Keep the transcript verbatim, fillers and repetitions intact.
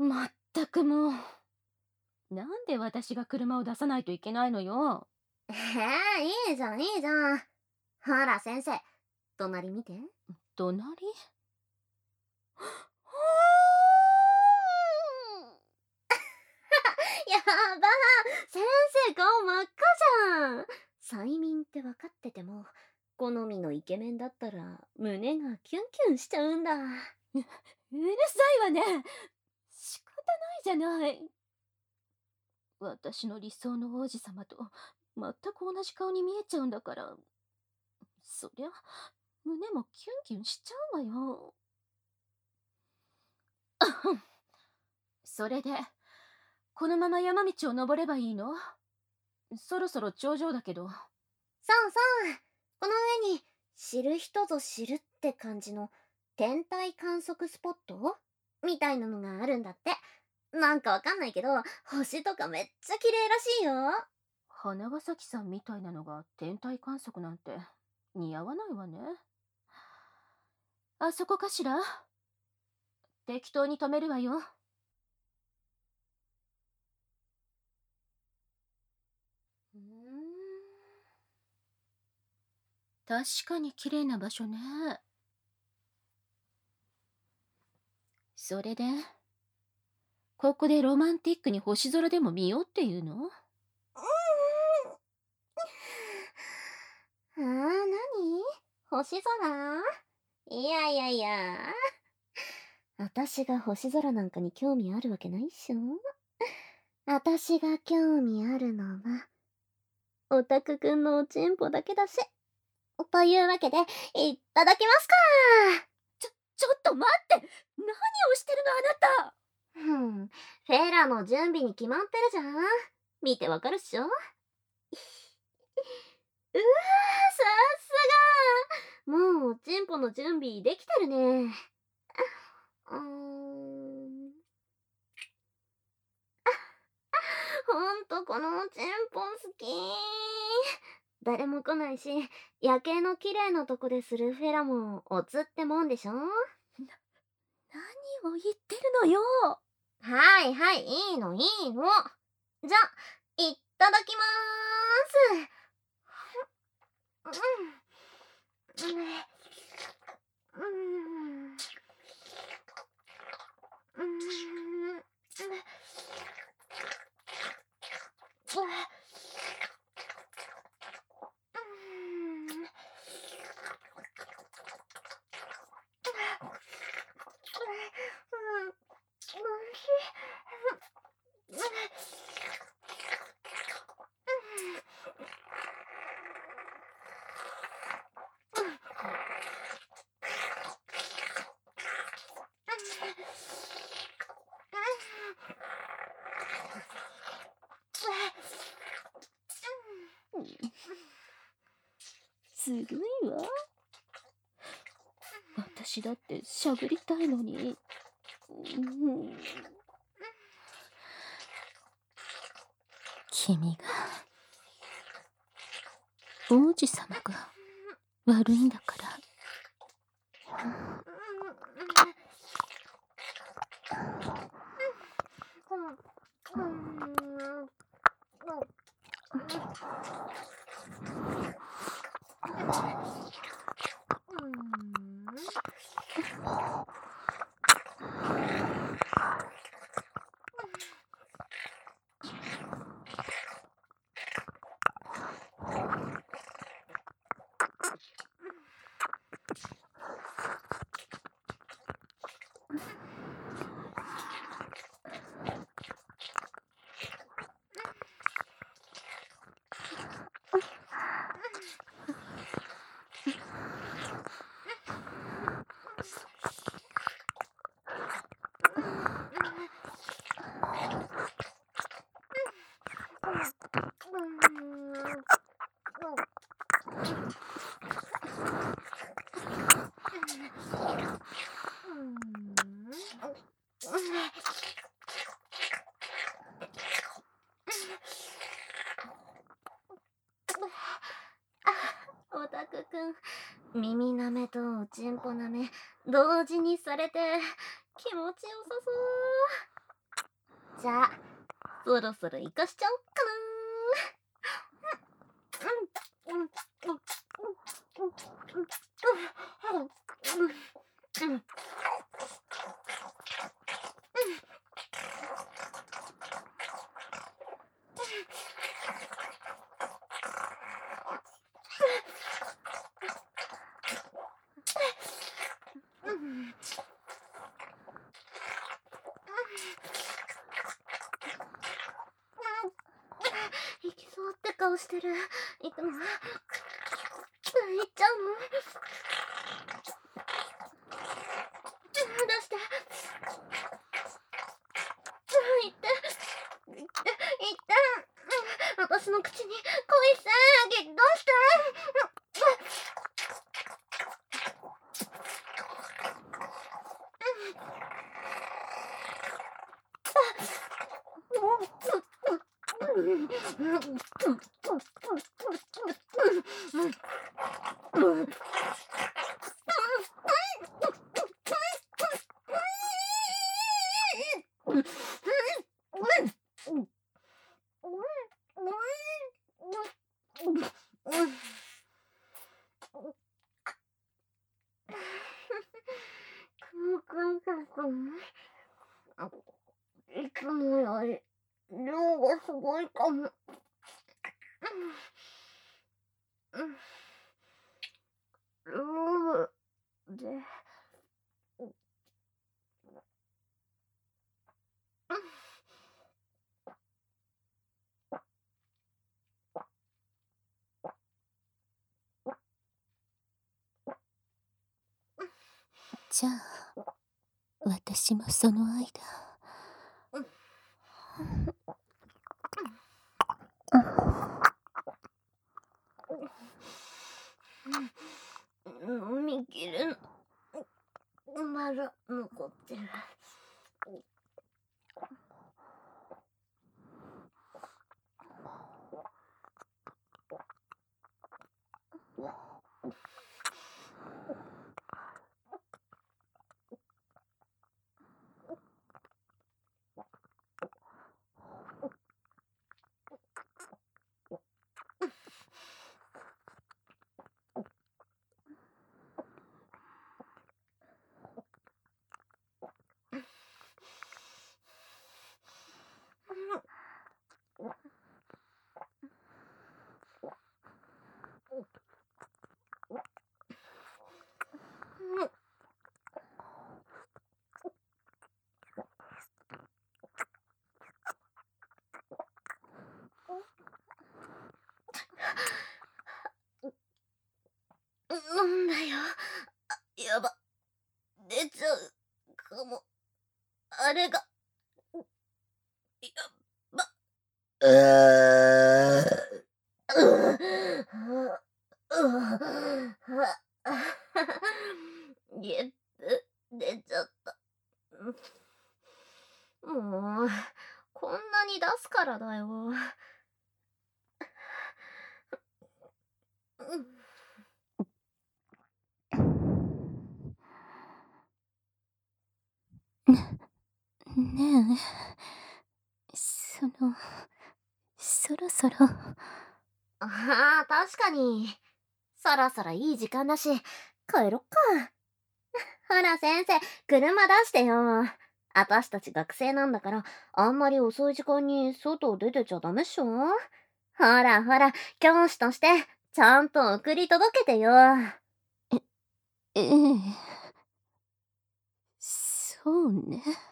まったくもう。なんで私が車を出さないといけないのよ。 へえ、いいじゃん、いいじゃん。ほら、先生、隣見て。 隣やばー、先生顔真っ赤じゃん。催眠って分かってても、好みのイケメンだったら胸がキュンキュンしちゃうんだ。 うるさいわね。仕方ないじゃない。私の理想の王子様と全く同じ顔に見えちゃうんだから、そりゃ胸もキュンキュンしちゃうわよ。それで、このまま山道を登ればいいの？そろそろ頂上だけど。 そうそう。この上に知る人ぞ知るって感じの天体観測スポットみたいなのがあるんだって。なんかわかんないけど、星とかめっちゃ綺麗らしいよ。 花ヶ崎さんみたいなのが天体観測なんて似合わないわね。あそこかしら？適当に止めるわよ。 うーん。 確かに綺麗な場所ね。それで、ここでロマンティックに星空でも見ようっていうの？ あー、なに？星空？いやいやいや。私が星空なんかに興味あるわけないっしょ。私が興味あるのは、オタクくんのおちんぽだけだし。というわけで、いただきますか。 ちょ、ちょっと待って！何をしてるのあなた！ ふん、フェラの準備に決まってるじゃん。見てわかるっしょ。うわー、さすが。もうおちんぽの準備できてるね。うーん。ほんとこのおちんぽ好き。誰も来ないし、夜景の綺麗なとこでするフェラもおつってもんでしょ。 何を言ってるのよ。 はいはい、いいのいいの。じゃ、いただきまーす。うん。うん。うん。うん。 ずるいわ。私だってしゃべりたいのに。うん、君が王子様が悪いんだから。 オタクくん、耳舐めとおちんぽ舐め同時にされて気持ちよさそう。 じゃあ、そろそろ行かしちゃおっかな。行きそうって顔してる。行くの？行っちゃうの？出して。行って。行って。行って。私の口に恋せーぎ、どうして？いつもより量がすごいかも。ルームで。 じゃあ、私もその間。 飲みきれん。まだ残ってる。なんだよ。やば。出ちゃうかも。あれが。やば。うーゲップ出ちゃった。もう、こんなに出すからだよ。 ねえ、その、そろそろ。 ああ、確かに。そろそろいい時間だし、帰ろっか。ほら先生、車出してよ。あたしたち学生なんだから、あんまり遅い時間に外出てちゃダメっしょ。ほらほら、教師として、ちゃんと送り届けてよ。 え、ええ。そうね。